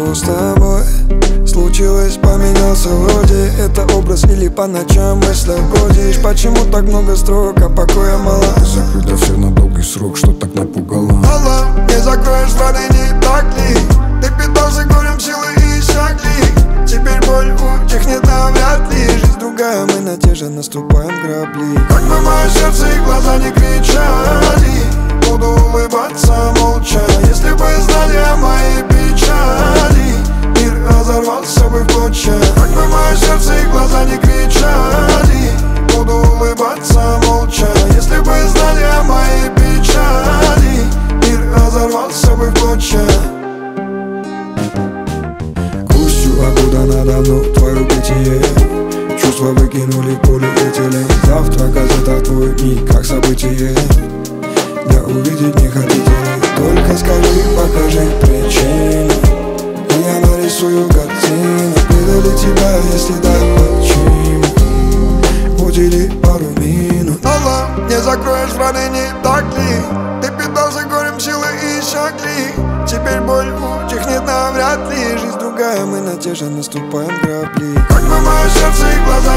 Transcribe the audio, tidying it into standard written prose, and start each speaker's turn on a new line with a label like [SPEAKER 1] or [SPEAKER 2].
[SPEAKER 1] что с тобой случилось, поменялся вроде. Это образ или по ночам мыслях бродишь? Почему так много строк, а покоя мало?
[SPEAKER 2] Закрыто все на долгий срок, что так напугало?
[SPEAKER 1] Алло, не закроешь раны, не так ли? Ты питался горем, силы иссякли. Теперь боль утихнет навряд ли. Жизнь другая, мы на те же наступаем грабли. Как бы мое сердце и глаза не кричали, буду улыбаться молча. Если бы знали о моей печали, мир разорвался бы в клочья. Как бы мое сердце и глаза не кричали, буду улыбаться молча. Если бы знали о моей печали, мир разорвался бы в клочья. Грустью окутано давно твое бытие. Чувства выкинули в полиэтилен. Завтра газета твой миг, как событие. Я увидеть не хотите. Только скажи, покажи причину, и я нарисую картину. Предали тебя, если так, почему? Удели пару минут. Алло, не закроешь раны, не так ли? Ты питался горем, силы иссякли. Теперь боль утихнет навряд ли. Жизнь другая, мы на те же наступаем грабли. Как бы мое сердце и глаза